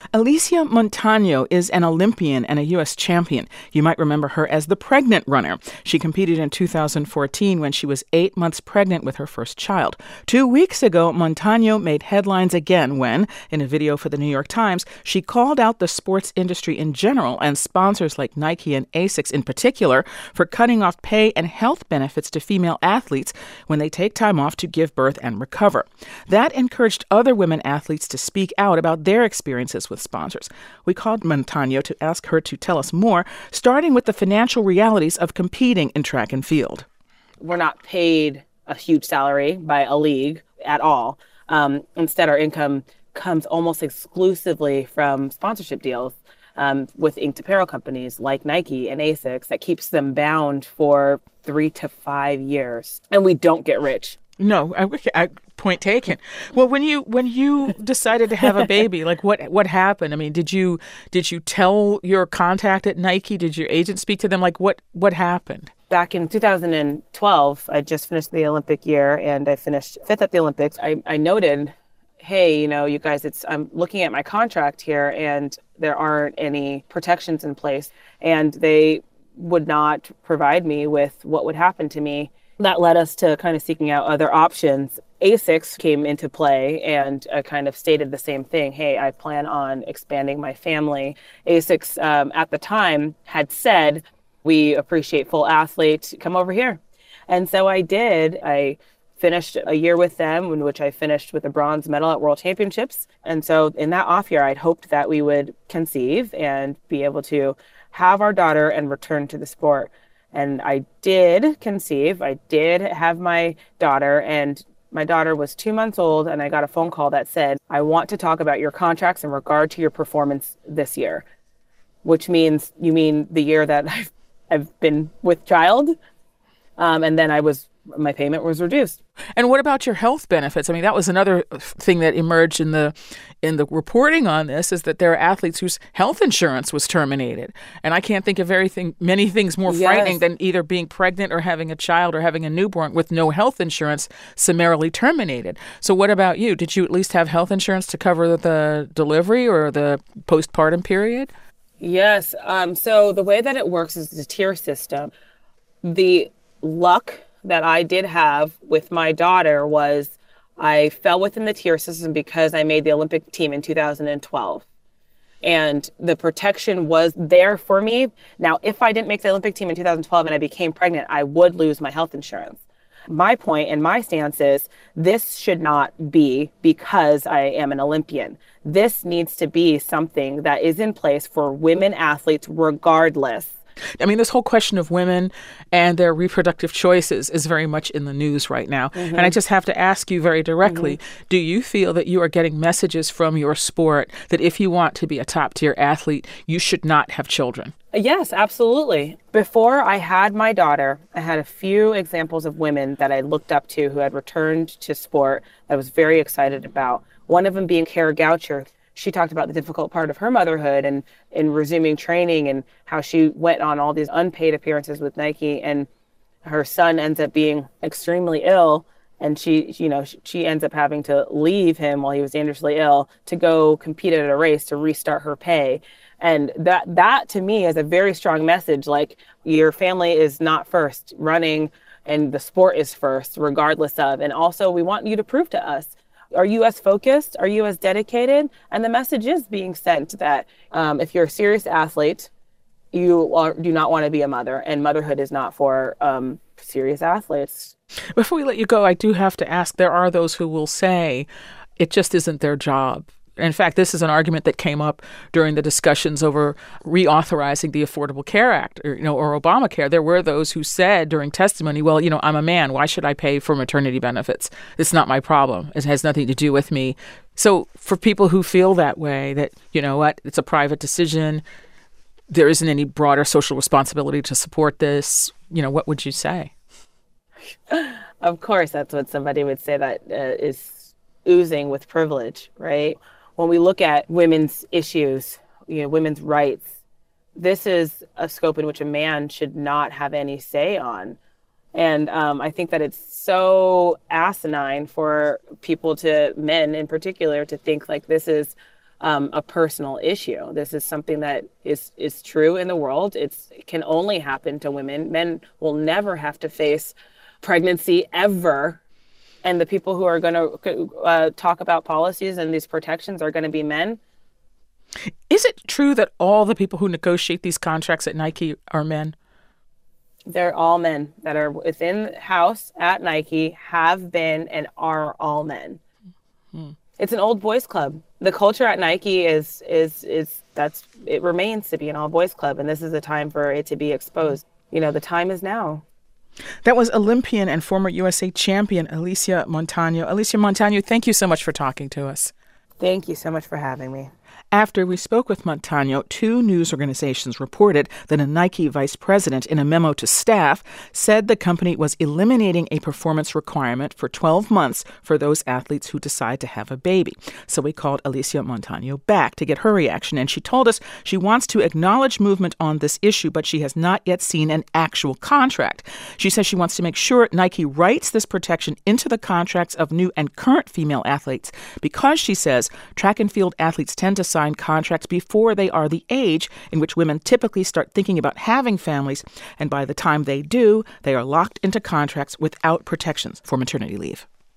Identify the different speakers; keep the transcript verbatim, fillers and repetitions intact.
Speaker 1: Alicia Montano is an Olympian and a U S champion. You might remember her as the pregnant runner. She competed in two thousand fourteen when she was eight months pregnant with her first child. Two weeks ago, Montano made headlines again when, in a video for the New York Times, she called out the sports industry in general and sponsors like Nike and ASICS in particular for cutting off pay and health benefits to female athletes when they take time off to give birth and recover. That encouraged other women athletes to speak out about their experiences with sponsors. We called Montano to ask her to tell us more, starting with the financial realities of competing in track and field.
Speaker 2: We're not paid a huge salary by a league at all. Um, instead, our income comes almost exclusively from sponsorship deals um, with inked apparel companies like Nike and ASICS that keeps them bound for three to five years. And we don't get rich.
Speaker 1: No, I, I, point taken. Well, when you when you decided to have a baby, like what what happened? I mean, did you did you tell your contact at Nike? Did your agent speak to them? Like what what happened?
Speaker 2: Back in two thousand twelve, I just finished the Olympic year and I finished fifth at the Olympics. I, I noted, hey, you know, you guys, it's I'm looking at my contract here and there aren't any protections in place, and they would not provide me with what would happen to me. That led us to kind of seeking out other options. ASICS came into play and uh, kind of stated the same thing. Hey, I plan on expanding my family. ASICS um, at the time had said, we appreciate full athletes, come over here. And so I did. I finished a year with them, in which I finished with a bronze medal at World Championships. And so in that off year, I'd hoped that we would conceive and be able to have our daughter and return to the sport. And I did conceive. I did have my daughter, and my daughter was two months old, and I got a phone call that said, I want to talk about your contracts in regard to your performance this year, which means you mean the year that I've, I've been with child. Um, and then I was my payment was reduced.
Speaker 1: And what about your health benefits? I mean, that was another thing that emerged in the in the reporting on this, is that there are athletes whose health insurance was terminated. And I can't think of very thing, many things more
Speaker 2: Yes.
Speaker 1: frightening than either being pregnant or having a child or having a newborn with no health insurance summarily terminated. So what about you? Did you at least have health insurance to cover the delivery or the postpartum period?
Speaker 2: Yes. Um, so the way that it works is the tier system. The luck that I did have with my daughter was I fell within the tier system because I made the Olympic team in two thousand twelve. And the protection was there for me. Now, if I didn't make the Olympic team in two thousand twelve and I became pregnant, I would lose my health insurance. My point and my stance is this should not be because I am an Olympian. This needs to be something that is in place for women athletes regardless.
Speaker 1: I mean, this whole question of women and their reproductive choices is very much in the news right now. Mm-hmm. And I just have to ask you very directly, mm-hmm. do you feel that you are getting messages from your sport that if you want to be a top-tier athlete, you should not have children?
Speaker 2: Yes, absolutely. Before I had my daughter, I had a few examples of women that I looked up to who had returned to sport that I was very excited about. One of them being Kara Goucher. She talked about the difficult part of her motherhood and in resuming training and how she went on all these unpaid appearances with Nike, and her son ends up being extremely ill. And she, you know, she ends up having to leave him while he was dangerously ill to go compete at a race to restart her pay. And that, that to me is a very strong message. Like, your family is not first, running and the sport is first, regardless of. And also, we want you to prove to us, are you as focused? Are you as dedicated? And the message is being sent that um, if you're a serious athlete, you are, do not want to be a mother, and motherhood is not for um, serious athletes.
Speaker 1: Before we let you go, I do have to ask, there are those who will say it just isn't their job. In fact, this is an argument that came up during the discussions over reauthorizing the Affordable Care Act, or, you know, or Obamacare. There were those who said during testimony, well, you know, I'm a man. Why should I pay for maternity benefits? It's not my problem. It has nothing to do with me. So for people who feel that way, that, you know what, it's a private decision, there isn't any broader social responsibility to support this, you know, what would you say?
Speaker 2: Of course, that's what somebody would say that uh, is oozing with privilege, right? When we look at women's issues, you know, women's rights, this is a scope in which a man should not have any say on. And um, I think that it's so asinine for people to, men in particular, to think like this is um, a personal issue. This is something that is is true in the world. It's, it can only happen to women. Men will never have to face pregnancy ever. And the people who are going to uh, talk about policies and these protections are going to be men.
Speaker 1: Is it true that all the people who negotiate these contracts at Nike are men?
Speaker 2: They're all men that are within house at Nike, have been, and are all men. Hmm. It's an old boys club. The culture at Nike is is is that's it remains to be an all boys club, and this is a time for it to be exposed. You know, the time is now.
Speaker 1: That was Olympian and former U S A champion Alicia Montano. Alicia Montano, thank you so much for talking to us.
Speaker 2: Thank you so much for having me.
Speaker 1: After we spoke with Montano, two news organizations reported that a Nike vice president, in a memo to staff, said the company was eliminating a performance requirement for twelve months for those athletes who decide to have a baby. So we called Alicia Montano back to get her reaction, and she told us she wants to acknowledge movement on this issue, but she has not yet seen an actual contract. She says she wants to make sure Nike writes this protection into the contracts of new and current female athletes because, she says, track and field athletes tend to sign contracts before they are the age in which women typically start thinking about having families, and by the time they do, they are locked into contracts without protections for maternity leave.